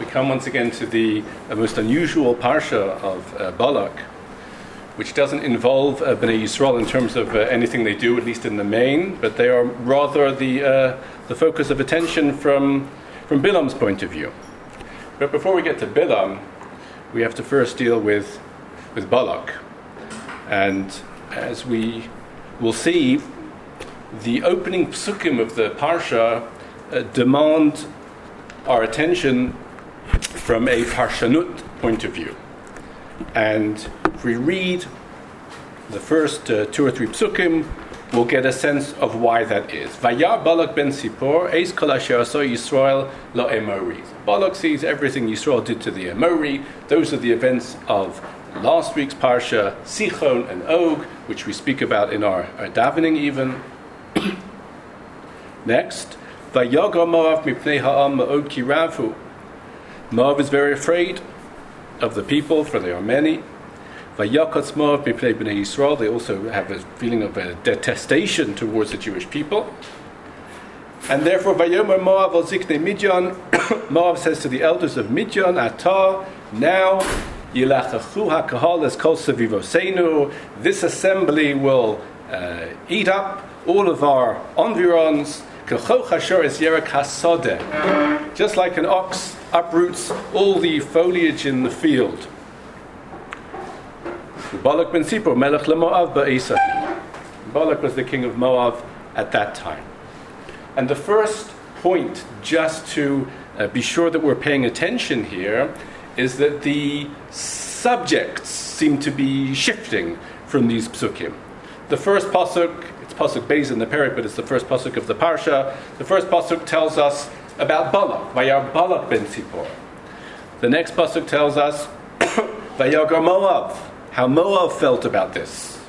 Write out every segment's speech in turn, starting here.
come once again to the most unusual parsha of Balak, which doesn't involve Bnei Yisrael in terms of anything they do, at least in the main, but they are rather the focus of attention from Bilam's point of view. But before we get to Bilam, we have to first deal with Balak. And as we will see, the opening psukim of the parsha demand our attention from a parshanut point of view. And if we read the first 2 or 3 psukim, we'll get a sense of why that is. Vayar Balak ben Sipor, eis kol asher asa Yisrael la'emori. Balak sees everything Yisrael did to the Emori. Those are the events of last week's parsha, Sichon and Og, which we speak about in our davening even. Next, Vayagar Moav mipnei ha'am ma'od ki ravu. Moav is very afraid of the people, for they are many. Vayakatz Moav mipnei bnei Yisrael. They also have a feeling of a detestation towards the Jewish people. And therefore, Vayomer Moav al ziknei Midyan. Moav says to the elders of Midyan, Atah, now, Yilachachu ha'kahal es kol sevivoseinu. This assembly will eat up all of our environs. Just like an ox uproots all the foliage in the field. Balak ben Sipor, Melech leMoav ba'esahi. Balak was the king of Moab at that time. And the first point, just to be sure that we're paying attention here, is that the subjects seem to be shifting from these psukim. The first pasuk, Pasuk Beis in the Perek, but it's the first pasuk of the parsha. The first pasuk tells us about Balak, Vayar Balak ben Sipor. The next pasuk tells us Vayagar Moav, how Moav felt about this.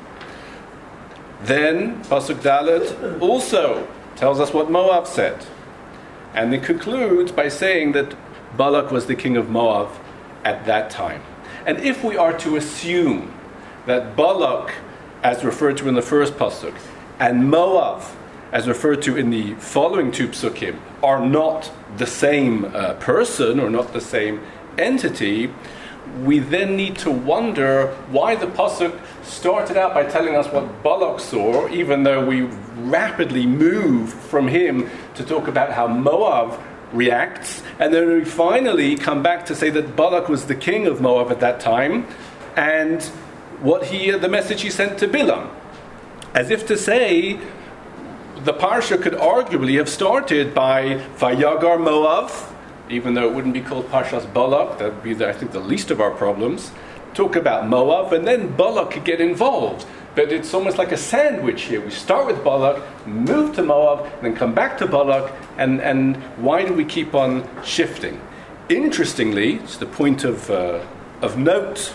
Then pasuk Dalet also tells us what Moav said, and it concludes by saying that Balak was the king of Moab at that time. And if we are to assume that Balak, as referred to in the first pasuk, and Moab, as referred to in the following 2 psukim, are not the same person or not the same entity, we then need to wonder why the pasuk started out by telling us what Balak saw, even though we rapidly move from him to talk about how Moab reacts, and then we finally come back to say that Balak was the king of Moab at that time, and the message he sent to Bilam. As if to say, the parsha could arguably have started by Vayagar Moav, even though it wouldn't be called Parshas Balak. That would be, I think, the least of our problems. Talk about Moav, and then Balak could get involved. But it's almost like a sandwich here. We start with Balak, move to Moab, then come back to Balak, and why do we keep on shifting? Interestingly, it's the point of note,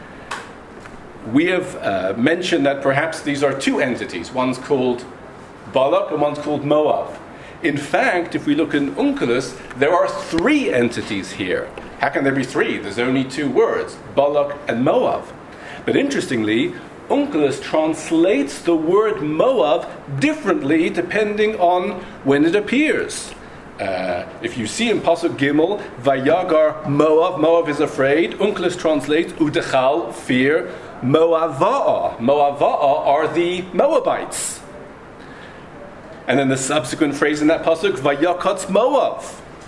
we have mentioned that perhaps these are 2 entities. One's called Balak and one's called Moab. In fact, if we look in Onkelos, there are 3 entities here. How can there be 3? There's only 2 words, Balak and Moab. But interestingly, Onkelos translates the word Moab differently depending on when it appears. If you see in Pasuk Gimel, Vayagar Moab, Moab is afraid. Onkelos translates Udechal, fear. Moava'a. Moava'a are the Moabites. And then the subsequent phrase in that pasuk, Vayakatz Moab.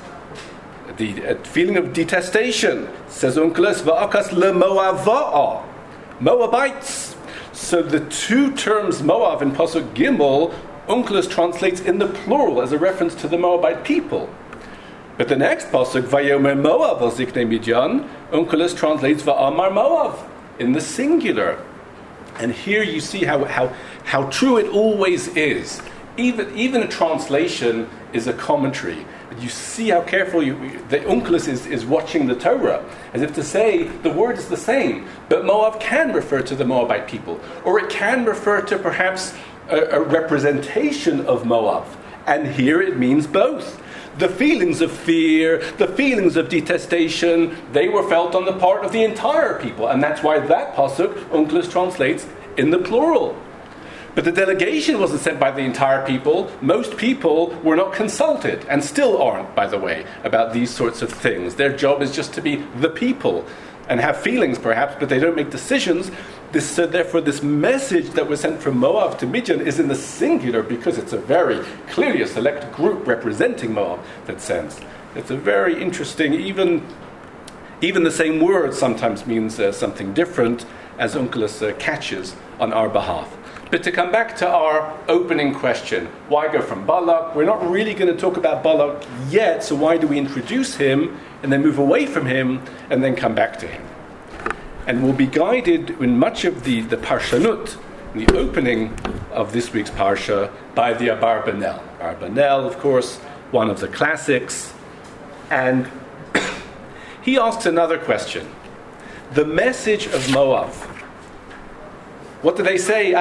The feeling of detestation. Says Onkelos, Va'akas leMoava'a. Moabites. So the 2 terms Moab in pasuk Gimel, Onkelos translates in the plural as a reference to the Moabite people. But the next pasuk, Vayomer Moab al ziknei Midyan, Onkelos translates Va'amar Moab in the singular. And here you see how true it always is. Even a translation is a commentary. You see how careful the Onkelos is watching the Torah, as if to say the word is the same, but Moab can refer to the Moabite people, or it can refer to perhaps a representation of Moab. And here it means both. The feelings of fear, the feelings of detestation, they were felt on the part of the entire people. And that's why that pasuk, Onkelos translates in the plural. But the delegation wasn't sent by the entire people. Most people were not consulted, and still aren't, by the way, about these sorts of things. Their job is just to be the people and have feelings, perhaps, but they don't make decisions. So therefore, this message that was sent from Moab to Midian is in the singular, because it's a very clearly a select group representing Moab that sends. It's a very interesting, even the same word sometimes means something different, as Onkelos catches on our behalf. But to come back to our opening question, why go from Balak? We're not really going to talk about Balak yet, so why do we introduce him and then move away from him and then come back to him? And we'll be guided in much of the Parshanut, the opening of this week's Parsha, by the Abarbanel. Abarbanel, of course, one of the classics. And he asks another question. The message of Moab. What do they say?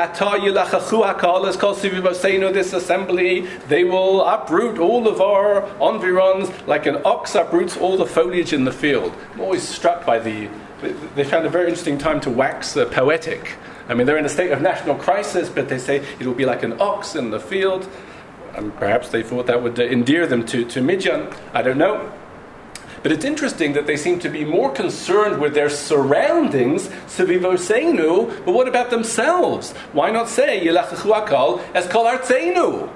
This assembly, they will uproot all of our environs like an ox uproots all the foliage in the field. I'm always struck by they found a very interesting time to wax poetic. I mean, they're in a state of national crisis, but they say it will be like an ox in the field. And perhaps they thought that would endear them to Midian. I don't know. But it's interesting that they seem to be more concerned with their surroundings, Sevivoseinu, but what about themselves? Why not say, Yelachachu Akal as Kol Artseinu?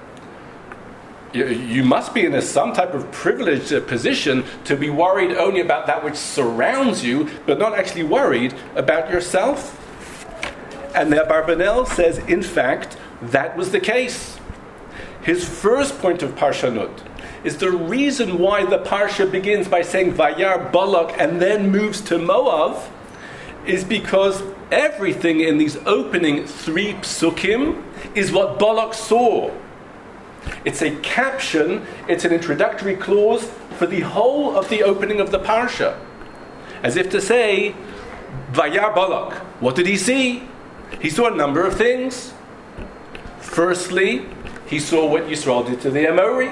You must be in some type of privileged position to be worried only about that which surrounds you, but not actually worried about yourself. And the Abarbanel says, in fact, that was the case. His first point of Parshanut is the reason why the Parsha begins by saying Vayar Balak and then moves to Moab, is because everything in these opening 3 psukim is what Balak saw. It's a caption, it's an introductory clause for the whole of the opening of the Parsha. As if to say, Vayar Balak, what did he see? He saw a number of things. Firstly, he saw what Yisrael did to the Amori.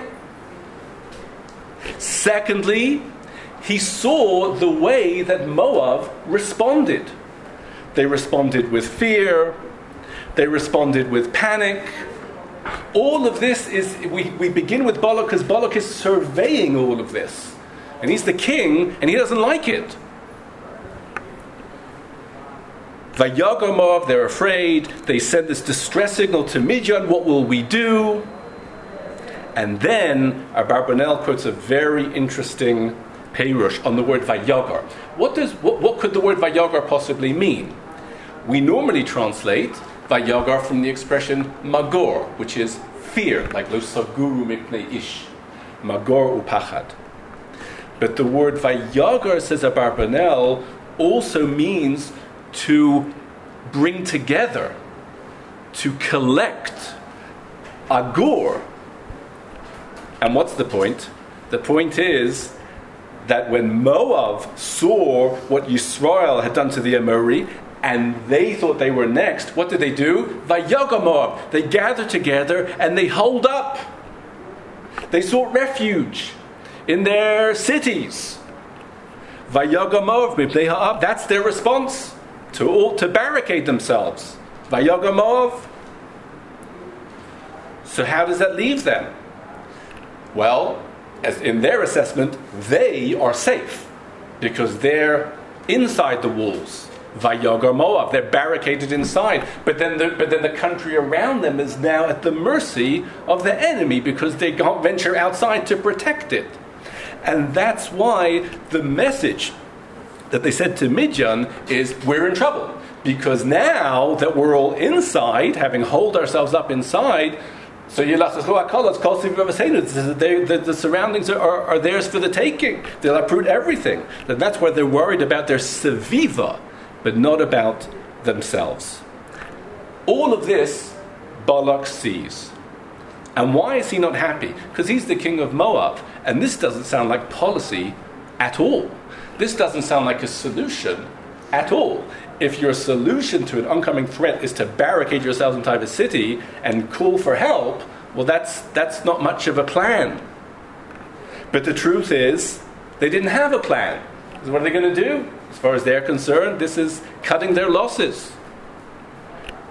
Secondly, he saw the way that Moab responded. They responded with fear. They responded with panic. All of this is, we begin with Balak because Balak is surveying all of this. And he's the king, and he doesn't like it. Vayagar Moab, they're afraid. They send this distress signal to Midian. What will we do? And then Abarbanel quotes a very interesting Perush on the word Vayagar. What could the word Vayagar possibly mean? We normally translate Vayagar from the expression Magor, which is fear, like Lo Saguru Mipnei Ish. Magor Upachad. But the word Vayagar, says Abarbanel, also means to bring together, to collect, Agur. And what's the point? The point is that when Moab saw what Yisrael had done to the Amori, and they thought they were next, what did they do? Vayagar Moab. They gathered together and they holed up. They sought refuge in their cities. Vayagar Moab mipnei ha'ab. That's their response to barricade themselves. Vayagar Moab. So how does that leave them? Well, as in their assessment, they are safe because they're inside the walls. Vayagar Moab, they're barricaded inside. But then the country around them is now at the mercy of the enemy because they can't venture outside to protect it. And that's why the message that they said to Midian is, we're in trouble. Because now that we're all inside, having holed ourselves up inside, so the surroundings are theirs for the taking. They'll uproot everything. And that's why they're worried about their seviva, but not about themselves. All of this, Balak sees. And why is he not happy? Because he's the king of Moab. And this doesn't sound like policy at all. This doesn't sound like a solution at all. If your solution to an oncoming threat is to barricade yourselves inside a city and call for help, well, that's not much of a plan. But the truth is, they didn't have a plan. So what are they going to do? As far as they're concerned, this is cutting their losses.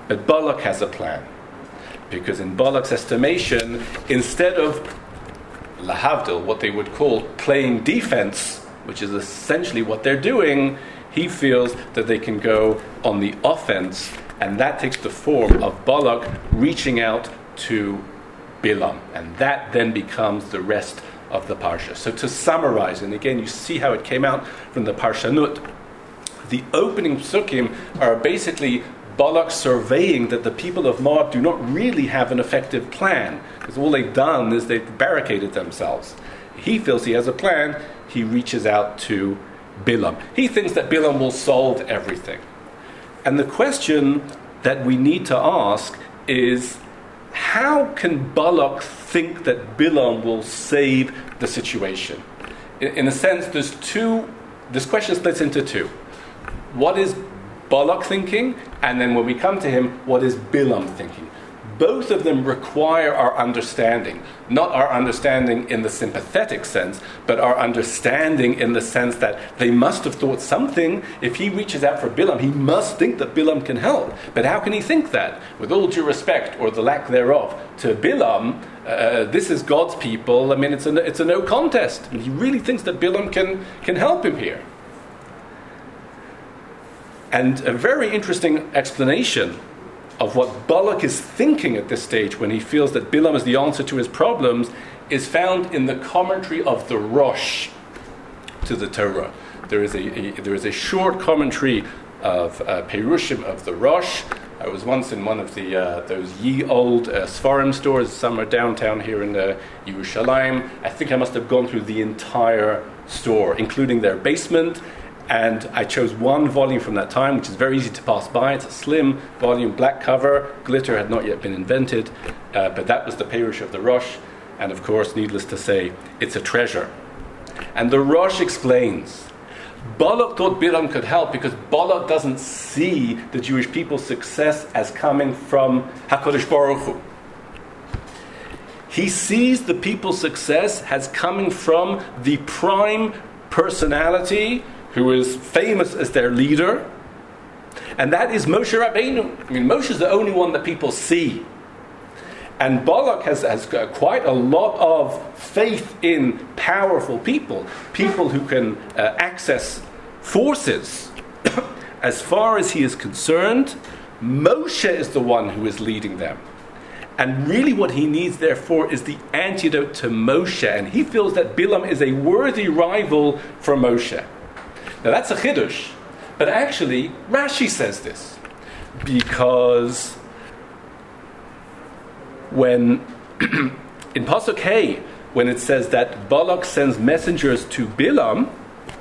But Balak has a plan. Because in Balak's estimation, instead of lahavdil, what they would call playing defense, which is essentially what they're doing, he feels that they can go on the offense, and that takes the form of Balak reaching out to Bilam, and that then becomes the rest of the parsha. So to summarize, and again you see how it came out from the Parshanut, the opening psukim are basically Balak surveying that the people of Moab do not really have an effective plan, because all they've done is they've barricaded themselves. He feels he has a plan. He reaches out to Bilam. He thinks that Bilam will solve everything. And the question that we need to ask is, how can Balak think that Bilam will save the situation? In a sense, this question splits into two. What is Balak thinking? And then when we come to him, what is Bilam thinking? Both of them require our understanding. Not our understanding in the sympathetic sense, but our understanding in the sense that they must have thought something. If he reaches out for Bilam, he must think that Bilam can help. But how can he think that? With all due respect, or the lack thereof, to Bilam, this is God's people. I mean, it's a no contest. And he really thinks that Bilam can help him here. And a very interesting explanation of what Balak is thinking at this stage when he feels that Bilam is the answer to his problems is found in the commentary of the Rosh to the Torah. There is a short commentary of Perushim of the Rosh. I was once in one of those ye old Sfarim stores somewhere downtown here in Yerushalayim. I think I must have gone through the entire store, including their basement. And I chose one volume from that time, which is very easy to pass by. It's a slim volume, black cover. Glitter had not yet been invented. But that was the Perush of the Rosh. And of course, needless to say, it's a treasure. And the Rosh explains, Balak thought Bilam could help because Balak doesn't see the Jewish people's success as coming from HaKadosh Baruch Hu. He sees the people's success as coming from the prime personality who is famous as their leader, and that is Moshe Rabbeinu. I mean, Moshe is the only one that people see. And Balak has got quite a lot of faith in powerful people who can access forces. As far as he is concerned, Moshe is the one who is leading them. And really what he needs, therefore, is the antidote to Moshe. And he feels that Bilam is a worthy rival for Moshe. Now that's a chiddush, but actually Rashi says this, because when in Pasuk Hey, when it says that Balak sends messengers to Bilam,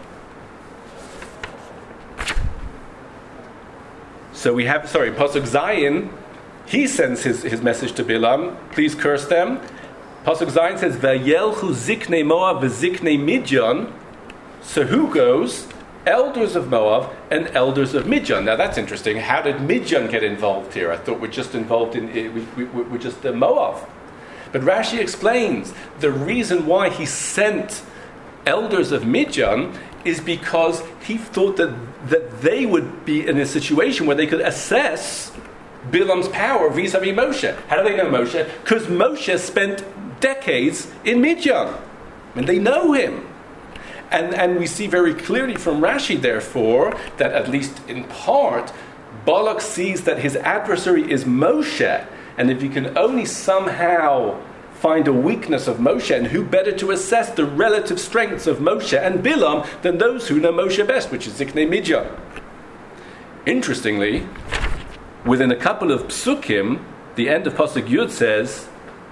so we have, Pasuk Zayin, he sends his message to Bilam, please curse them. Pasuk Zayin says, Vayelchu ziknei Moab v'ziknei Midyan, so who goes? Elders of Moab and elders of Midyan. Now that's interesting. How did Midyan get involved here? I thought we're just involved in we're just Moab. But Rashi explains the reason why he sent elders of Midyan is because he thought that they would be in a situation where they could assess Bilam's power vis-a-vis Moshe. How do they know Moshe? Because Moshe spent decades in Midyan. I mean, they know him. And we see very clearly from Rashi, therefore, that at least in part, Balak sees that his adversary is Moshe. And if you can only somehow find a weakness of Moshe, and who better to assess the relative strengths of Moshe and Bilam than those who know Moshe best, which is Ziknei Midyan. Interestingly, within a couple of psukim, the end of Pasuk Yud says,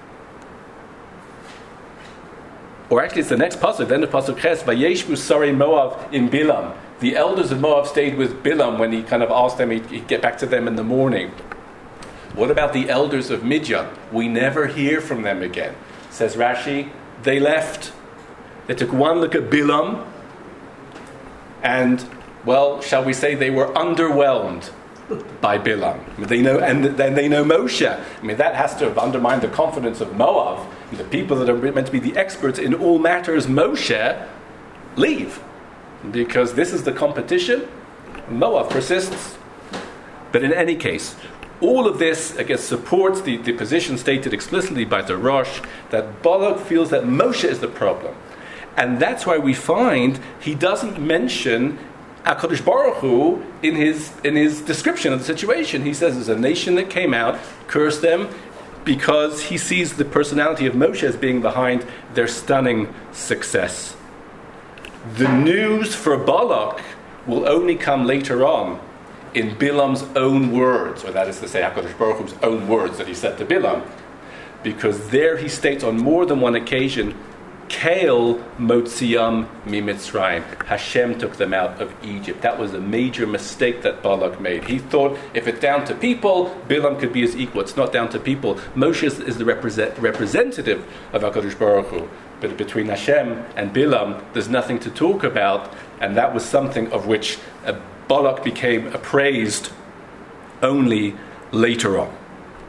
or actually it's the next pasuk, the end of pasuk Ches, Vayeshvu Sarei Moab in Bilam. The elders of Moab stayed with Bilam when he kind of asked them, he'd get back to them in the morning. What about the elders of Midyan? We never hear from them again. Says Rashi, they left. They took one look at Bilam, and, well, shall we say they were underwhelmed by Bilam. They know, and then they know Moshe. I mean, that has to have undermined the confidence of Moab. The people that are meant to be the experts in all matters Moshe leave, because this is the competition. Moab persists. But in any case, all of this, I guess, supports the position stated explicitly by the Rosh, that Balak feels that Moshe is the problem. And that's why we find he doesn't mention HaKadosh Baruch Hu in his description of the situation. He says there's a nation that came out, cursed them, because he sees the personality of Moshe as being behind their stunning success. The news for Balak will only come later on in Bilam's own words, or that is to say, HaKadosh Baruch Hu's own words that he said to Bilam, because there he states on more than one occasion, Kael Motziam Mimitzrayim. Hashem took them out of Egypt. That was a major mistake that Balak made. He thought if it's down to people, Bilam could be his equal. It's not down to people. Moshe is the representative of HaKadosh Baruch Hu. But between Hashem and Bilam, there's nothing to talk about, and that was something of which Balak became appraised only later on.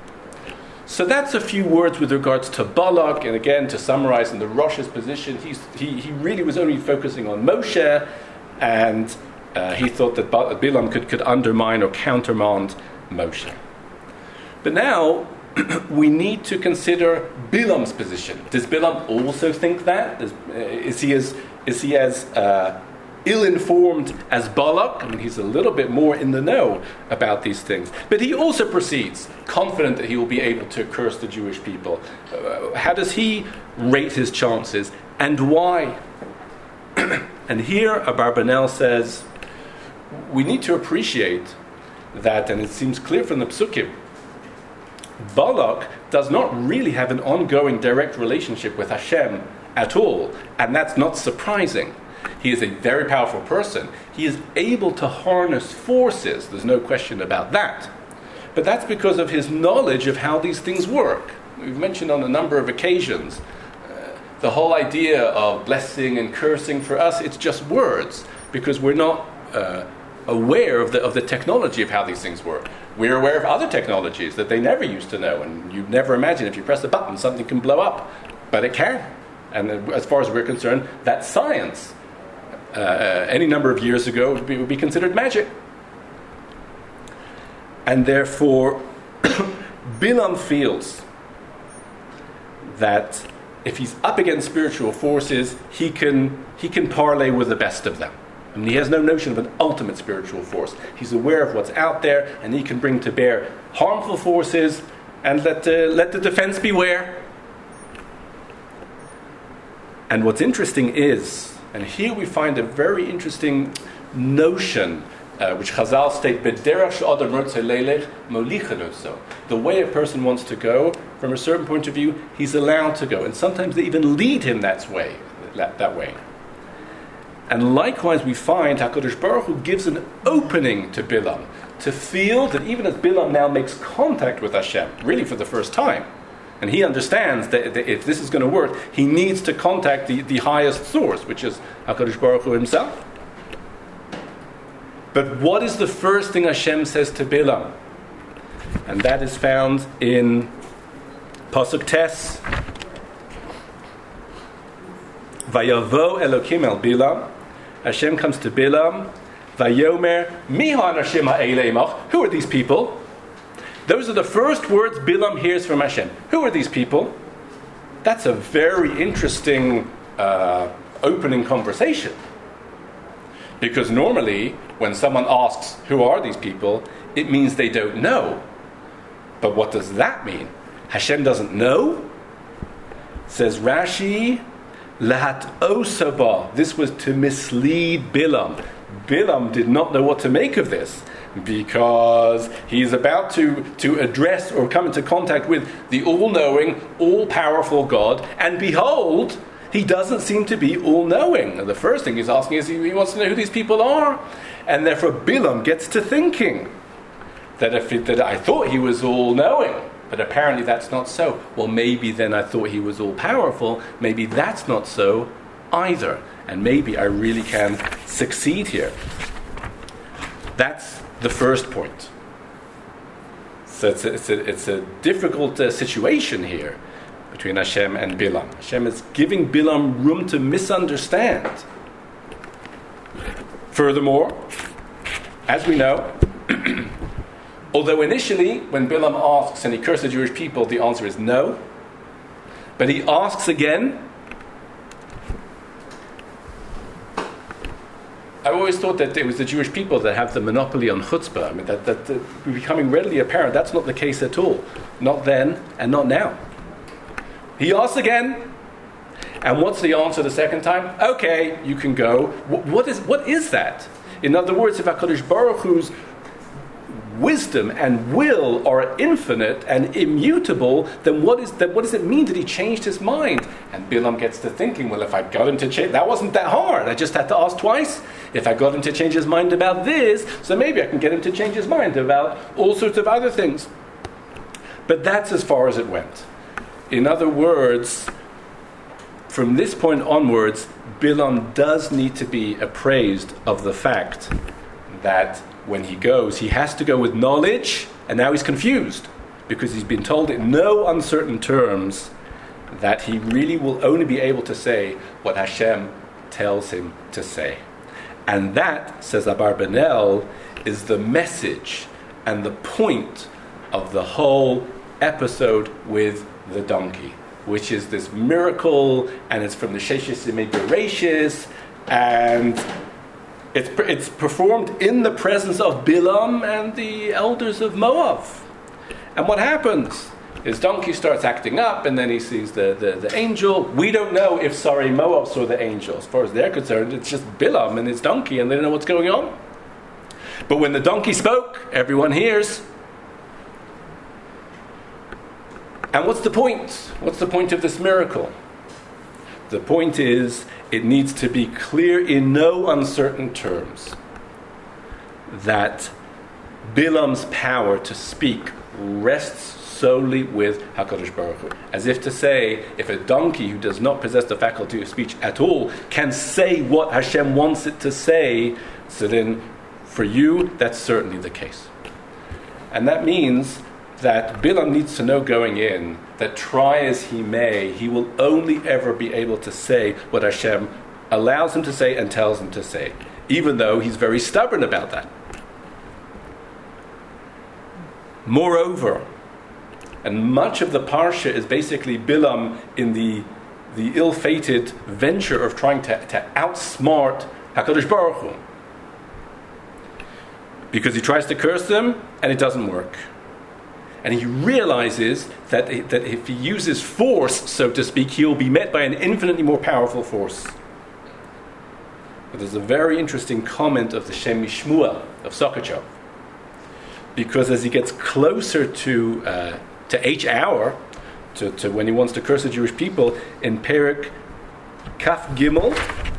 So that's a few words with regards to Balak, and again, to summarize in the Rosh's position, he really was only focusing on Moshe, and he thought that Bilam could undermine or countermand Moshe. But now, we need to consider Bilam's position. Does Bilam also think that? Is he as ill-informed as Balak? I mean, he's a little bit more in the know about these things. But he also proceeds, confident that he will be able to curse the Jewish people. How does he rate his chances, and why? And here Abarbanel says, we need to appreciate that, and it seems clear from the Psukim, Balak does not really have an ongoing direct relationship with Hashem at all, and that's not surprising. He is a very powerful person. He is able to harness forces. There's no question about that. But that's because of his knowledge of how these things work. We've mentioned on a number of occasions the whole idea of blessing and cursing. For us, it's just words, because we're not aware of the technology of how these things work. We're aware of other technologies that they never used to know, and you'd never imagine if you press a button something can blow up, but it can. And as far as we're concerned, that's science. Any number of years ago would be considered magic. And therefore, Bilam feels that if he's up against spiritual forces, he can parlay with the best of them. I mean, he has no notion of an ultimate spiritual force. He's aware of what's out there, and he can bring to bear harmful forces and let the defense beware. And what's interesting is, and here we find a very interesting notion, which Chazal state, the way a person wants to go, from a certain point of view, he's allowed to go. And sometimes they even lead him that way. And likewise we find HaKadosh Baruch Hu gives an opening to Bilam, to feel that even as Bilam now makes contact with Hashem, really for the first time, and he understands that if this is going to work, he needs to contact the highest source, which is HaKadosh Baruch Hu himself. But what is the first thing Hashem says to Bilam? And that is found in Pasuk Tes. Vayavo Elokim el Bilam. Hashem comes to Bilam. Vayomer Miha Anashim ha'elei imach. Who are these people? Those are the first words Bilam hears from Hashem. Who are these people? That's a very interesting opening conversation. Because normally, when someone asks, who are these people, it means they don't know. But what does that mean? Hashem doesn't know? Says Rashi, Lahat Osaba. This was to mislead Bilam. Bilam did not know what to make of this, because he's about to address or come into contact with the all-knowing, all-powerful God, and behold, he doesn't seem to be all-knowing. And the first thing he's asking is he wants to know who these people are. And therefore Bilam gets to thinking that I thought he was all-knowing, but apparently that's not so. Well, maybe then I thought he was all-powerful. Maybe that's not so either. And maybe I really can succeed here. That's the first point. So it's a difficult situation here between Hashem and Bilam. Hashem is giving Bilam room to misunderstand. Furthermore, as we know, Although initially, when Bilam asks and he curses the Jewish people, the answer is no. But he asks again. I always thought that it was the Jewish people that have the monopoly on chutzpah. I mean, that becoming readily apparent. That's not the case at all. Not then and not now. He asks again. And what's the answer the second time? Okay, you can go. What is that? In other words, if HaKadosh Baruch Hu's wisdom and will are infinite and immutable, then what does it mean that he changed his mind? And Bilam gets to thinking, well, if I got him to change, that wasn't that hard. I just had to ask twice. If I got him to change his mind about this, so maybe I can get him to change his mind about all sorts of other things. But that's as far as it went. In other words, from this point onwards, Bilam does need to be appraised of the fact that when he goes, he has to go with knowledge, and now he's confused because he's been told in no uncertain terms that he really will only be able to say what Hashem tells him to say. And that, says Abarbanel, is the message and the point of the whole episode with the donkey, which is this miracle, and it's from the Sheshes Yemei Bereshis, and it's performed in the presence of Bilam and the elders of Moab. And what happens? His donkey starts acting up, and then he sees the angel. We don't know if Sarai Moab saw the angel. As far as they're concerned, it's just Bilam and his donkey, and they don't know what's going on. But when the donkey spoke, everyone hears. And what's the point? What's the point of this miracle? The point is, it needs to be clear in no uncertain terms that Bilam's power to speak rests solely with HaKadosh Baruch Hu. As if to say, if a donkey who does not possess the faculty of speech at all can say what Hashem wants it to say, so then for you, that's certainly the case. And that means that Bilam needs to know going in that try as he may, he will only ever be able to say what Hashem allows him to say and tells him to say, even though he's very stubborn about that. Moreover, and much of the parsha is basically Bilam in the ill-fated venture of trying to outsmart HaKadosh Baruch Hu. Because he tries to curse them and it doesn't work. And he realizes that if he uses force, so to speak, he will be met by an infinitely more powerful force. But there's a very interesting comment of the Shem Mishmuel of Sokachov. Because as he gets closer to H hour, to when he wants to curse the Jewish people, in Perek Kaf Gimel,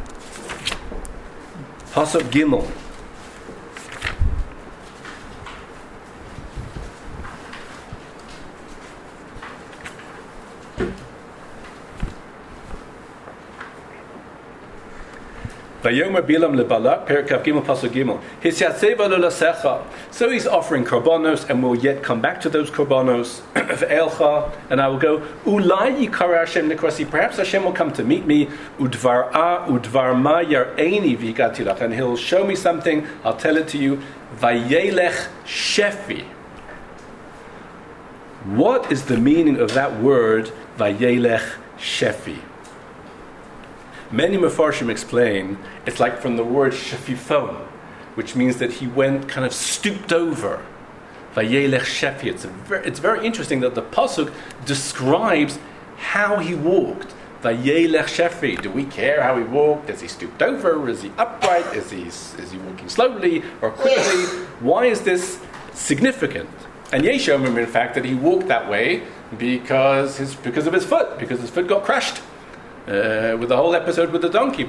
Pasuk Gimel, Vayomer Bilam lebalak, Perikav Gimel Pasuk Gimel. Hisyatzeva lolasecha. So he's offering korbanos, and we'll yet come back to those korbanos. Elcha, and I will go. Ulai yikara Hashem nekrasi. Perhaps Hashem will come to meet me. Udvar ma yareini v'higatilach, and he'll show me something. I'll tell it to you. Vayelech shefi. What is the meaning of that word? Vayelech shefi. Many Mefarshim explain it's like from the word shafifon, which means that he went kind of stooped over. Vayelech shefi. It's very interesting that the pasuk describes how he walked. Vayelech shefi. Do we care how he walked? Is he stooped over? Is he upright? Is he walking slowly or quickly? Why is this significant? And Yeshomim, in fact, that he walked that way because of his foot, because his foot got crushed. With the whole episode with the donkey,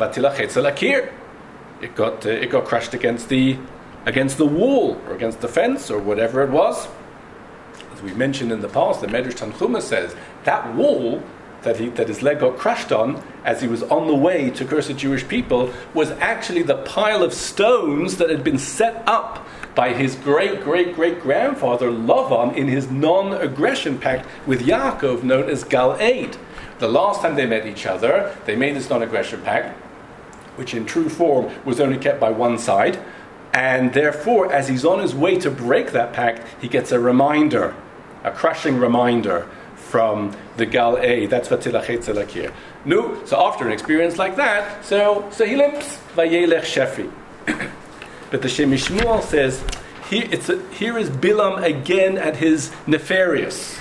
it got crushed against the wall or against the fence or whatever it was. As we mentioned in the past, the Medrash Tanchuma says that wall that his leg got crushed on as he was on the way to curse the Jewish people was actually the pile of stones that had been set up by his great-great-great-grandfather Lavan in his non-aggression pact with Yaakov, known as Gal-Eid. The last time they met each other, they made this non-aggression pact, which in true form was only kept by one side, And therefore, as he's on his way to break that pact, he gets a reminder, a crushing reminder from the Gal-A. That's Vatilachet Zelakir. No, so after an experience like that, so he limps. Vayelech Shefi. But the Shem Shmuel says, here is Bilam again at his nefarious,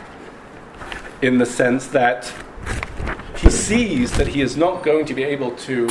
in the sense that he sees that he is not going to be able to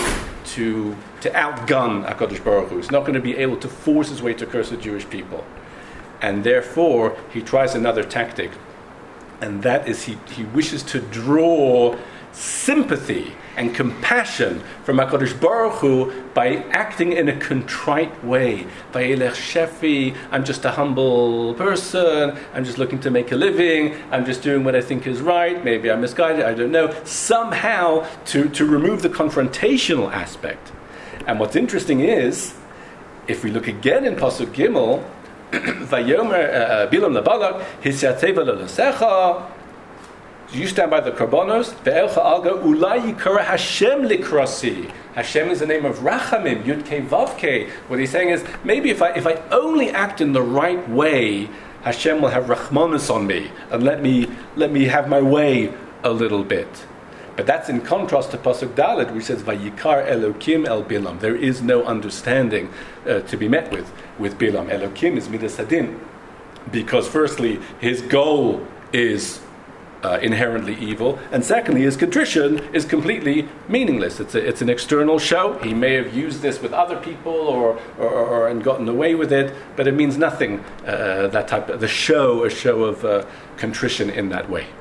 outgun HaKadosh Baruch Hu. He's not going to be able to force his way to curse the Jewish people. And therefore, he tries another tactic. And that is he wishes to draw sympathy and compassion from HaKadosh Baruch Hu by acting in a contrite way. Vayelech Shefi, I'm just a humble person, I'm just looking to make a living, I'm just doing what I think is right, maybe I'm misguided, I don't know. Somehow to remove the confrontational aspect. And what's interesting is, if we look again in Pasuk Gimel, Vayomer Bilam LaBalak, Hisyateva LaLasecha, you stand by the korbanos. Ve'elcha alga ulai yikara Hashem likrasi. Hashem is the name of Rachamim, Yud-Kei Vav-Kei. What he's saying is, maybe if I only act in the right way, Hashem will have Rachmanus on me and let me have my way a little bit. But that's in contrast to Pasuk Dalet, which says Vayikar Elokim El Bilam. There is no understanding to be met with Bilam. Elokim is Midas Hadin, because firstly his goal is inherently evil, and secondly, his contrition is completely meaningless. It's an external show. He may have used this with other people or and gotten away with it, but it means nothing. That type of a show of contrition in that way.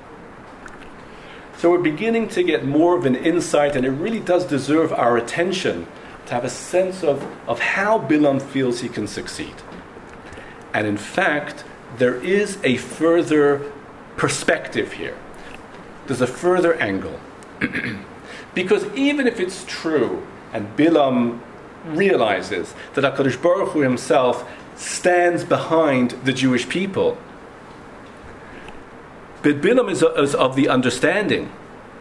So we're beginning to get more of an insight, and it really does deserve our attention to have a sense of how Bilam feels he can succeed. And in fact, there is a further perspective here. There's a further angle. Because even if it's true, and Bilam realizes that HaKadosh Baruch Hu himself stands behind the Jewish people, but Bilam is of the understanding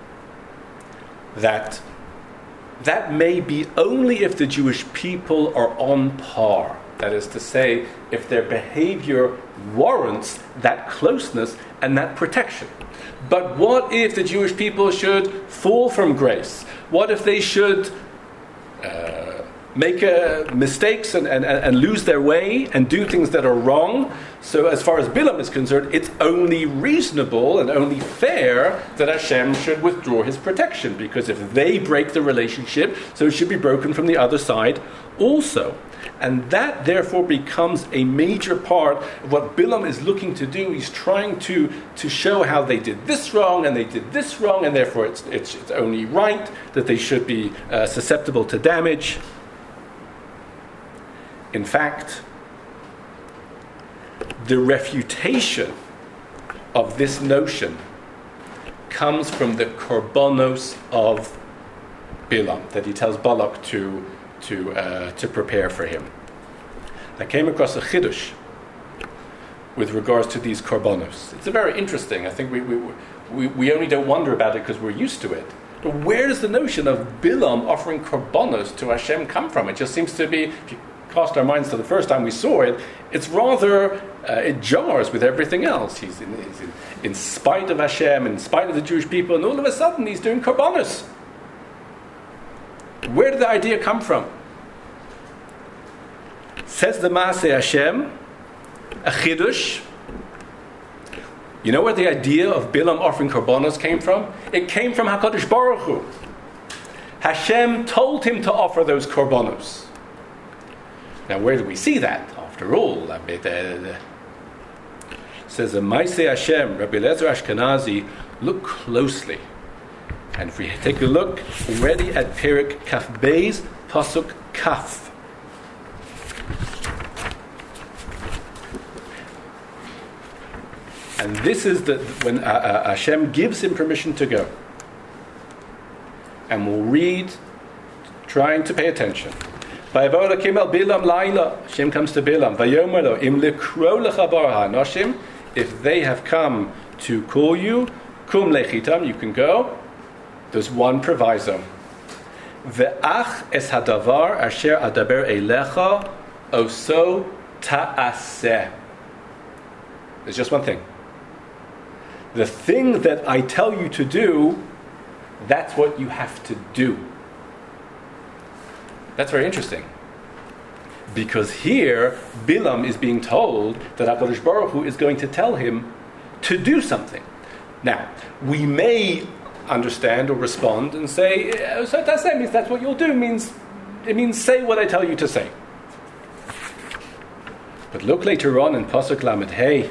that may be only if the Jewish people are on par. That is to say, if their behavior warrants that closeness and that protection. But what if the Jewish people should fall from grace? What if they should make mistakes and lose their way and do things that are wrong? So as far as Bilam is concerned, it's only reasonable and only fair that Hashem should withdraw his protection, because if they break the relationship, so it should be broken from the other side also. And that therefore becomes a major part of what Bilam is looking to do. He's trying to show how they did this wrong and they did this wrong, and therefore it's only right that they should be susceptible to damage. In fact, the refutation of this notion comes from the korbanos of Bilam, that he tells Balak to prepare for him. I came across a chidush with regards to these korbanos. It's a very interesting. I think we only don't wonder about it because we're used to it. But where does the notion of Bilam offering korbanos to Hashem come from? It just seems to be, if you cast our minds to the first time we saw it, it's rather, it jars with everything else. He's in spite of Hashem, in spite of the Jewish people, and all of a sudden he's doing korbanos. Where did the idea come from? Says the Maaseh Hashem, a chidush. You know where the idea of Bilam offering korbanos came from? It came from HaKadosh Baruch Hu. Hashem told him to offer those korbanos. Now, where do we see that? After all, says the Maaseh Hashem, Rabbi Eliezer Ashkenazi, look closely. And if we take a look already at Perek Kaf Beis, Pasuk Kaf. And this is when Hashem gives him permission to go. And we'll read, trying to pay attention. Hashem comes to Bilam. If they have come to call you, kum lechitam, you can go. There's one proviso. Ve'ach es hadavar asher adaber elecha Oso ta'aseh. There's just one thing. The thing that I tell you to do, that's what you have to do. That's very interesting. Because here, Bilam is being told that HaKadosh Baruch Hu is going to tell him to do something. Now, we may understand or respond and say, so that means that's what you'll do. It means say what I tell you to say. But look later on in Pasuk Lamed Hey,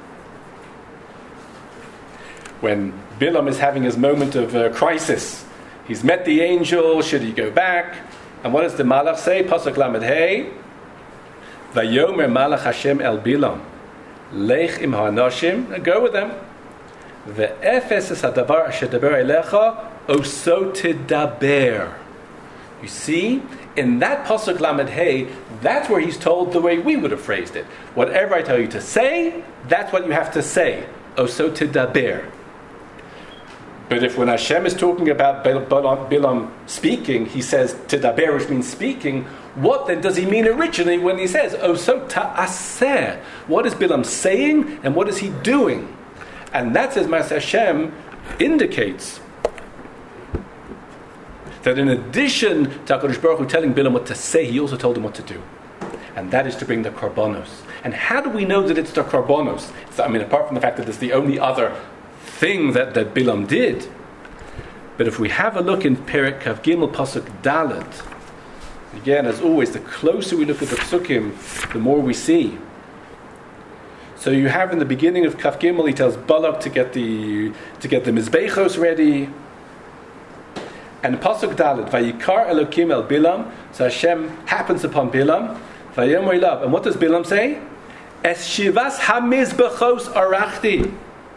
when Bilam is having his moment of crisis. He's met the angel, should he go back? And what does the Malach say? Pasuk Lamed Hey, Vayomer Malach Hashem el Bilam, Lech im ha'anashim, go with them. Ve'efes es hadavar asher daber elecha, oso tidaber. You see, in that Pasuk Lamed Hey, that's where he's told the way we would have phrased it. Whatever I tell you to say, that's what you have to say. Oso tidaber. But if when Hashem is talking about Bilam speaking, he says tidaber, which means speaking, what then does he mean originally when he says oso ta'aseh? What is Bilam saying and what is he doing? And that, says Mas Hashem, indicates that in addition to HaKadosh Baruch Hu telling Bilam what to say, he also told him what to do. And that is to bring the korbanos. And how do we know that it's the korbanos? Apart from the fact that it's the only other thing that Bilam did. But if we have a look in Perek Kav Gimel Pasuk Dalet, again, as always, the closer we look at the Psukim, the more we see. So you have in the beginning of Kav Gimel, he tells Balak to get the Mizbechos ready. And Pasuk Dalet, Vayikar Elokim el Bilam, so Hashem happens upon Bilam, Vayomer Elav. And what does Bilam say? Es shivas hamizbechos arachti.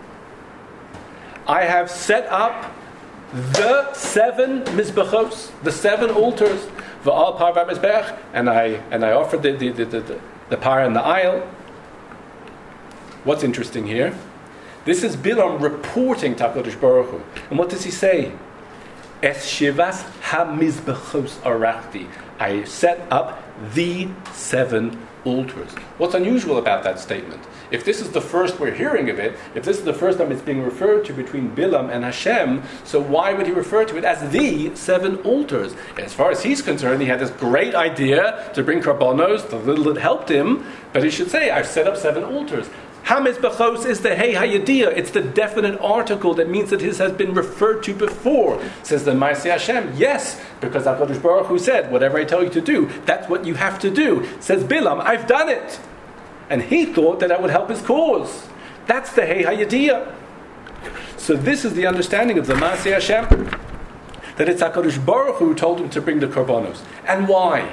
I have set up the 7 mizbechos, the 7 altars, v'al par v'mizbech, and I offered the par and the aisle. What's interesting here? This is Bilam reporting to HaKadosh Baruch Hu. And what does he say? Es shivas hamizbechos arachti. I set up the 7 altars. What's unusual about that statement? If this is the first we're hearing of it, if this is the first time it's being referred to between Bilam and Hashem, so why would he refer to it as the 7 altars? As far as he's concerned, he had this great idea to bring karbonos, the little that helped him, but he should say, I've set up 7 altars. Hamizbechos is the Hey Hayadiyah. It's the definite article that means that his has been referred to before. Says the Ma'aseh Hashem, yes, because HaKadosh Baruch Hu said, whatever I tell you to do, that's what you have to do. Says Bilam, I've done it. And he thought that would help his cause. That's the Hey Hayadiyah. So this is the understanding of the Ma'aseh Hashem, that it's HaKadosh Baruch Hu who told him to bring the korbanos. And why?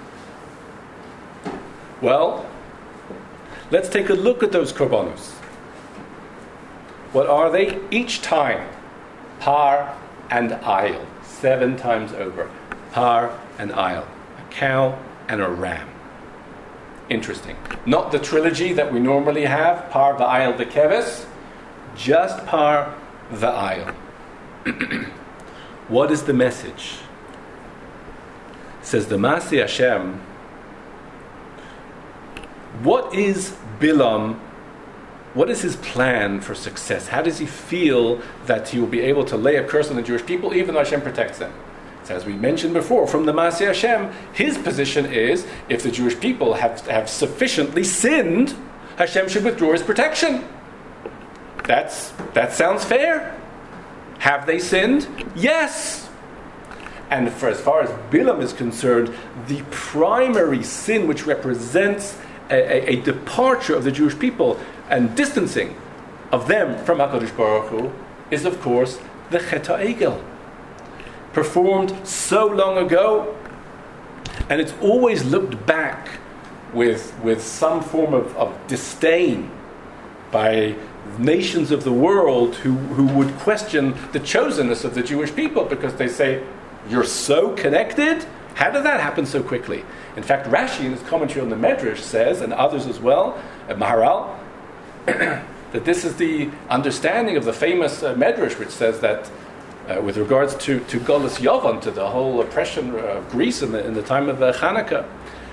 Well, let's take a look at those korbanos. What are they? Each time, par and aisle. 7 times over. Par and aisle. A cow and a ram. Interesting. Not the trilogy that we normally have, par, v'ayil, v'keves, just par, v'ayil. What is the message? Says the Ma'aseh Hashem, what is Bilam, what is his plan for success? How does he feel that he will be able to lay a curse on the Jewish people even though Hashem protects them? So as we mentioned before, from the Ma'aseh Hashem, his position is, if the Jewish people have sufficiently sinned, Hashem should withdraw his protection. That sounds fair. Have they sinned? Yes. And for as far as Bilam is concerned, the primary sin which represents a departure of the Jewish people and distancing of them from HaKadosh Baruch Hu is, of course, the Chet HaEgel, performed so long ago, and it's always looked back with some form of disdain by nations of the world who would question the chosenness of the Jewish people, because they say, you're so connected? How did that happen so quickly? In fact, Rashi in his commentary on the Medrash says, and others as well, Maharal, that this is the understanding of the famous Medrash, which says that with regards to Golus Yavon, to the whole oppression of Greece in the time of Hanukkah,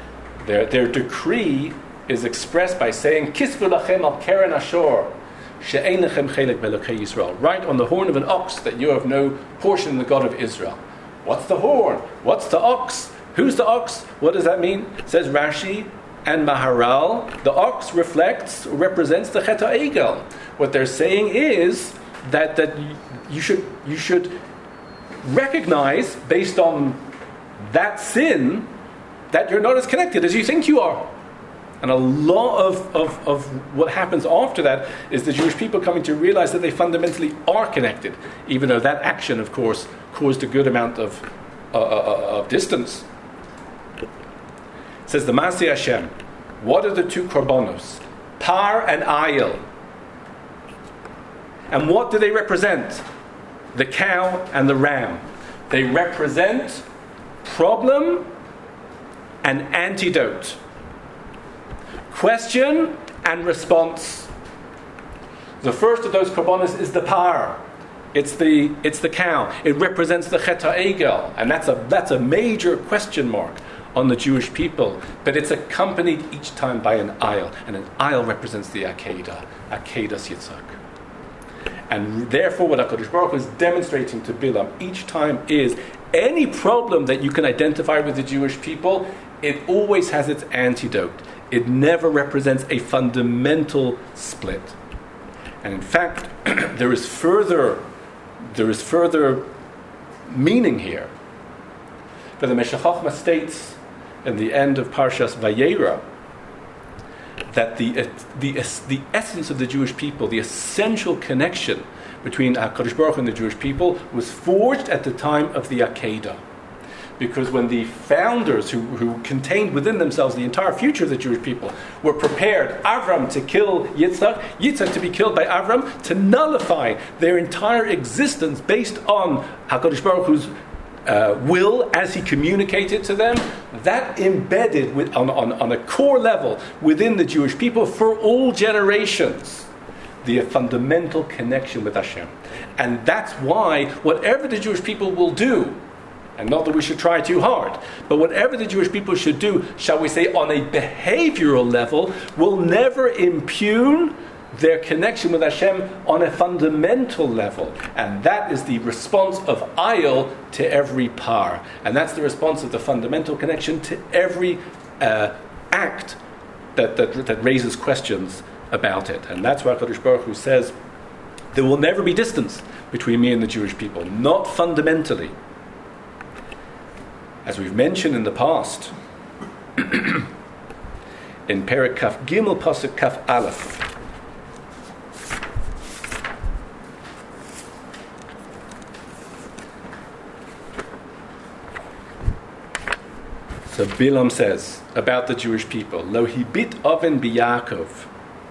Their decree is expressed by saying, Kisvu lachem al keren ashor, she'ein lechem chelek be'elokei Yisrael. Write on the horn of an ox that you have no portion in the God of Israel. What's the horn? What's the ox? Who's the ox? What does that mean? Says Rashi and Maharal, the ox represents the Chet HaEgel. What they're saying is that you should recognize, based on that sin, that you're not as connected as you think you are. And a lot of what happens after that is the Jewish people coming to realize that they fundamentally are connected, even though that action, of course, caused a good amount of distance. It says the Masei Hashem. What are the two korbanos? Par and Ayil. And what do they represent? The cow and the ram. They represent problem and antidote. Question and response. The first of those korbanos is the par. It's the cow. It represents the Chet HaEgel, and that's a major question mark on the Jewish people. But it's accompanied each time by an ayil, and an ayil represents the Akedah, Akedas Yitzhak. And therefore, what HaKadosh Baruch Hu is demonstrating to Bilam each time is any problem that you can identify with the Jewish people, it always has its antidote. It never represents a fundamental split. And in fact, there is further meaning here. For the Meshech Chochmah states in the end of Parshas Vayera that the essence of the Jewish people, the essential connection between HaKadosh Baruch Hu and the Jewish people, was forged at the time of the Akedah. Because when the founders who contained within themselves the entire future of the Jewish people were prepared, Avram to kill Yitzhak, Yitzhak to be killed by Avram, to nullify their entire existence based on HaKadosh Baruch Hu's will as he communicated to them, that embedded on a core level within the Jewish people for all generations the fundamental connection with Hashem. And that's why whatever the Jewish people will do, and not that we should try too hard, but whatever the Jewish people should do, shall we say, on a behavioral level, will never impugn their connection with Hashem on a fundamental level. And that is the response of ayil to every par. And that's the response of the fundamental connection to every act that raises questions about it. And that's why HaKadosh Baruch Hu says, there will never be distance between me and the Jewish people, not fundamentally. As we've mentioned in the past, in Perek Kaf Gimel Pasuk Kaf Aleph, so Bilam says about the Jewish people, Lo hibit oven b'Yaakov.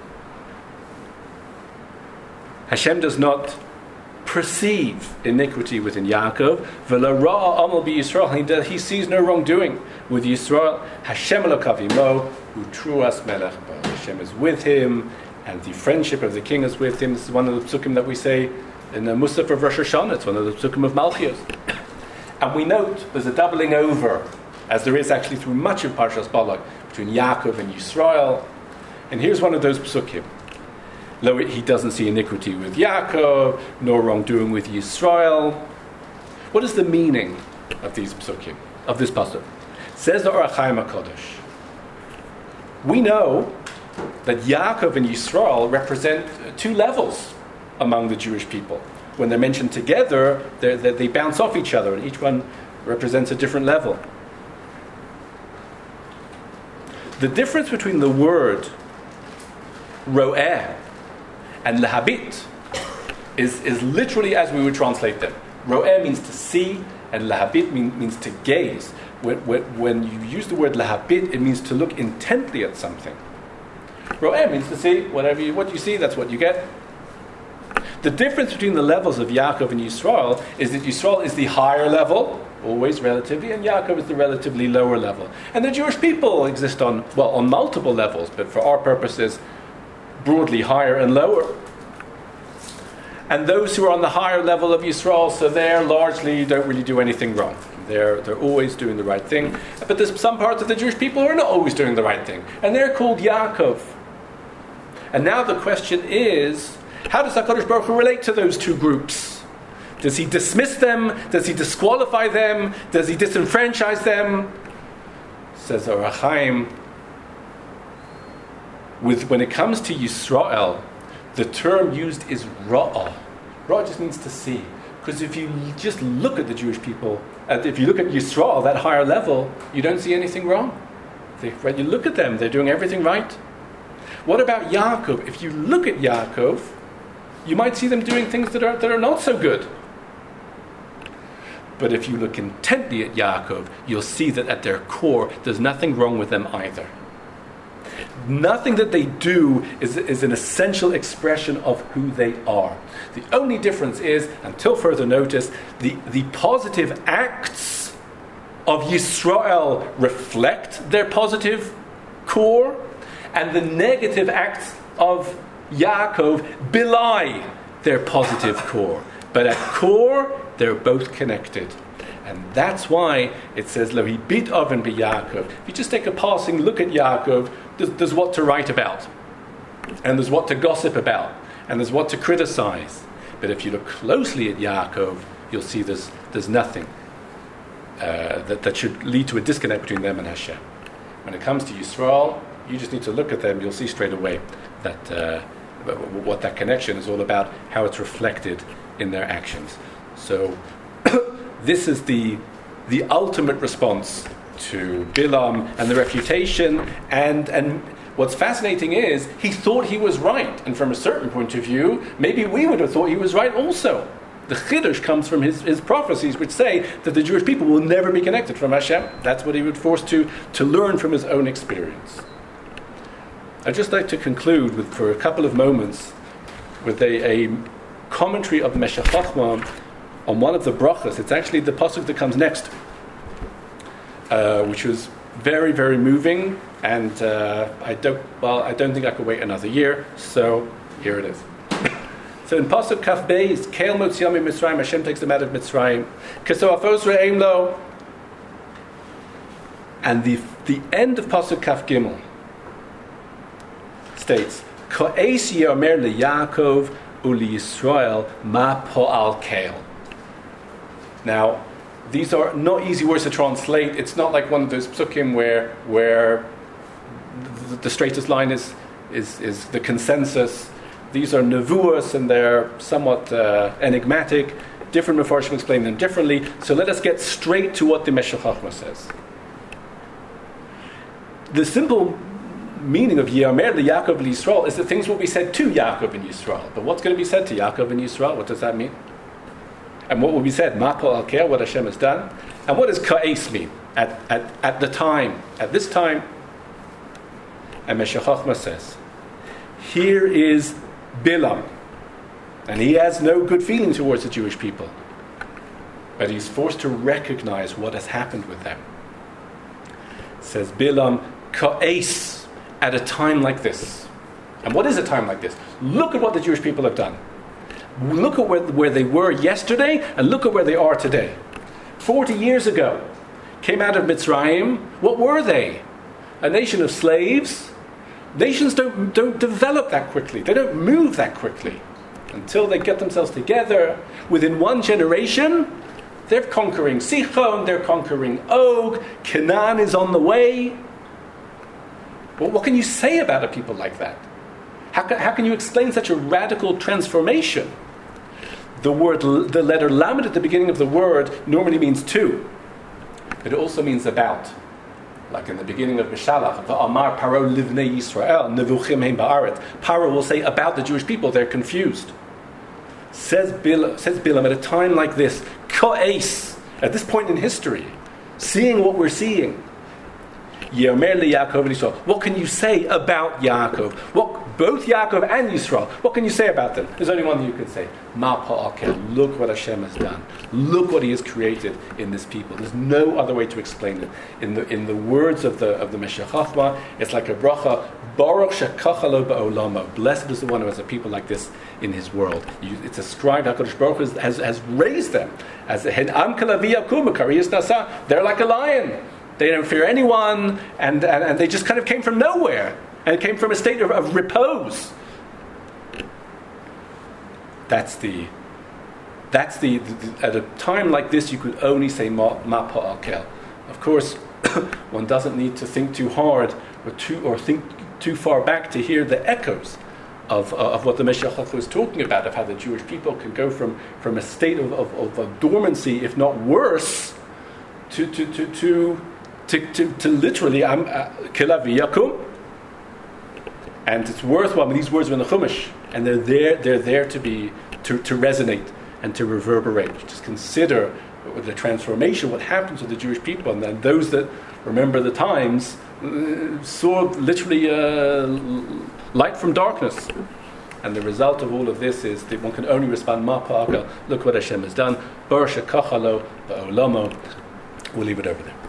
Hashem does not perceive iniquity within Yaakov. V'lo ra'a amal b'Yisrael. He sees no wrongdoing with Yisrael. Hashem elokav imo utruas melech bo. Hashem is with him, and the friendship of the king is with him. This is one of the psukim that we say in the Musaf of Rosh Hashanah. It's one of the psukim of Malchios. And we note there's a doubling over, as there is actually through much of Parshas Balak, between Yaakov and Yisrael. And here's one of those psukim. Lo, he doesn't see iniquity with Yaakov, nor wrongdoing with Yisrael. What is the meaning of these psukim, of this pasuk? Says the Or HaChaim HaKadosh. We know that Yaakov and Yisrael represent two levels among the Jewish people. When they're mentioned together, they bounce off each other, and each one represents a different level. The difference between the word ro'eh and lahabit is literally as we would translate them. Ro'eh means to see, and lahabit means to gaze. When you use the word lahabit, it means to look intently at something. Ro'eh means to see what you see, that's what you get. The difference between the levels of Yaakov and Yisrael is that Yisrael is the higher level, always relatively, and Yaakov is the relatively lower level. And the Jewish people exist on multiple levels, but for our purposes, broadly higher and lower. and those who are on the higher level of Yisrael, so they're largely don't really do anything wrong. They're always doing the right thing. But there's some parts of the Jewish people who are not always doing the right thing, and they're called Yaakov. And now the question is, how does HaKadosh Baruch Hu relate to those two groups? Does he dismiss them? Does he disqualify them? Does he disenfranchise them? Says Or HaChaim, when it comes to Yisrael, the term used is Ra'ah. Ra'ah just means to see. Because if you just look at the Jewish people, if you look at Yisrael, that higher level, you don't see anything wrong. When you look at them, they're doing everything right. What about Yaakov? If you look at Yaakov, you might see them doing things that are not so good. But if you look intently at Yaakov, you'll see that at their core, there's nothing wrong with them either. Nothing that they do is an essential expression of who they are. The only difference is, until further notice, the positive acts of Yisrael reflect their positive core, and the negative acts of Yaakov belie their positive core. But at core, they're both connected. And that's why it says, Lo hibit oven b'Yaakov. If you just take a passing look at Yaakov, there's what to write about. And there's what to gossip about. And there's what to criticize. But if you look closely at Yaakov, you'll see there's nothing that should lead to a disconnect between them and Hashem. When it comes to Yisrael, you just need to look at them. You'll see straight away that what that connection is all about, how it's reflected in their actions. So this is the ultimate response to Bilam and the refutation. And what's fascinating is he thought he was right. And from a certain point of view, maybe we would have thought he was right also. The Chiddush comes from his prophecies, which say that the Jewish people will never be connected from Hashem. That's what he was forced to learn from his own experience. I'd just like to conclude for a couple of moments with a commentary of Meshech Chochmah on one of the brachas. It's actually the pasuk that comes next, which was very, very moving, and I don't think I could wait another year. So here it is. So in pasuk Kaf Beis, Keil Motziam Mitzrayim, Hashem takes them out of Mitzrayim. Keso Afos Re'em Lo, and the end of pasuk Kaf Gimel states, Ko'es Yomer LeYaakov Uli Yisrael Ma Po'al Keil. Now, these are not easy words to translate. It's not like one of those psukim where the straightest line is the consensus. These are nevuos, and they're somewhat enigmatic. Different Mefarshim explain them differently. So let us get straight to what the Meshech Chochmah says. The simple meaning of Yomer LeYaakov Yisrael is that things will be said to Yaakov and Yisrael. But what's going to be said to Yaakov and Yisrael? What does that mean? And what will be said? Ma Po'al Keil, what Hashem has done. And what does Ka'es mean? At the time, at this time. And Meshech Chochmah says, here is Bilam. And he has no good feeling towards the Jewish people. But he's forced to recognize what has happened with them. It says Bilam, Ka'es, at a time like this. And what is a time like this? Look at what the Jewish people have done. Look at where they were yesterday, and look at where they are today. 40 years ago, came out of Mitzrayim. What were they? A nation of slaves. Nations don't develop that quickly. They don't move that quickly. Until they get themselves together, within one generation, they're conquering Sichon, they're conquering Og, Canaan is on the way. Well, what can you say about a people like that? How can you explain such a radical transformation? The letter Lamed at the beginning of the word normally means to, but it also means about. Like in the beginning of Mishalach, the Amar Paro Livnei Yisrael, Nevuchim Heim Ba'aret. Paro will say about the Jewish people, they're confused. Says Bilam, at a time like this, Ko'es, at this point in history, seeing what we're seeing, Yeomer Yaakov and Yisrael. What can you say about Yaakov? Both Yaakov and Yisrael. What can you say about them? There's only one thing you can say. Ma pa'akel. Look what Hashem has done. Look what He has created in this people. There's no other way to explain it. In the words of the Meshech Chochmah, it's like a bracha. Baruch shekacha lo ba'olamo. Blessed is the one who has a people like this in his world. It's ascribed. HaKadosh Baruch Hu has raised them as they're like a lion. They don't fear anyone, and they just kind of came from nowhere, and came from a state of repose. That's the at a time like this, you could only say ma pa'akel. Of course, one doesn't need to think too hard or think too far back to hear the echoes of what the Meshech Chochmah was talking about, of how the Jewish people can go from a state of dormancy, if not worse, to literally kilavi yakum. And it's worthwhile. These words are in the Chumash, and they're there to resonate and to reverberate. Just consider the transformation, what happened to the Jewish people, and then those that remember the times saw literally light from darkness. And the result of all of this is that one can only respond, Ma pa'akel, look what Hashem has done. Baruch shekacha lo ba'olamo. We'll leave it over there.